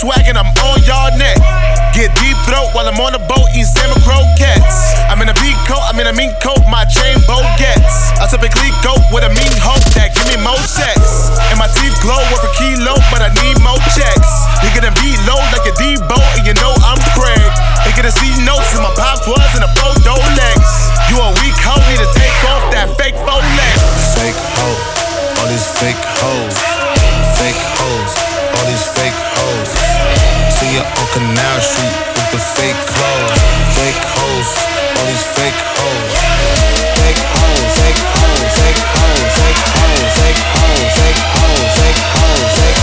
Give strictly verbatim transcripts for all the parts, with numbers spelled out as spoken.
swaggin', I'm on y'all neck. Get deep throat while I'm on the boat eating salmon croquettes. I'm in a beat coat, I'm in a mink coat, my chain bow gets. I typically go with a mean hope that give me more sex. And my teeth glow worth a kilo, but I need more checks. You get a beat low like a Debo, and you know I'm Craig. They get a C notes and my pops was in a photo legs. You a weak hoe, need to take off that fake faux leg. Fake hoe, all these fake hoes. Fake hoes, all these fake hoes. See ya on Canal Street with the fake clothes. Fake hoes, all these fake hoes. Fake hoes, fake hoes, fake hoes, fake hoes, fake hoes, fake hoes, fake hoes, fake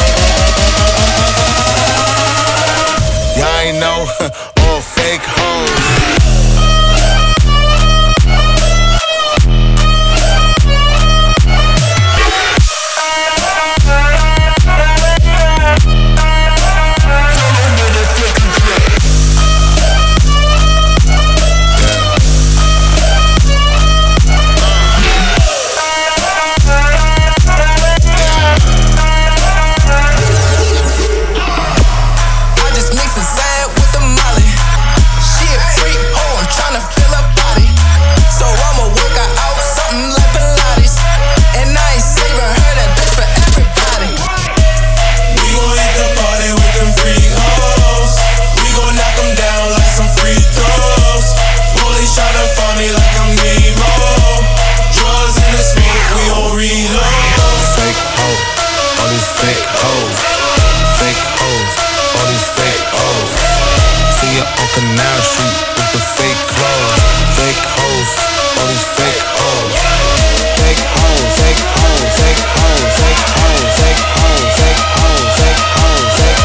hoes. Y'all ain't know, all fake hoes. Canal Street with the fake clothes. Fake hoes, all these fake hoes. Fake hoes, fake hoes, fake hoes, fake hoes, fake hoes, fake hoes, fake hoes, fake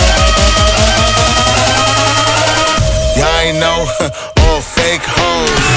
hoes. Y'all ain't know, all fake hoes.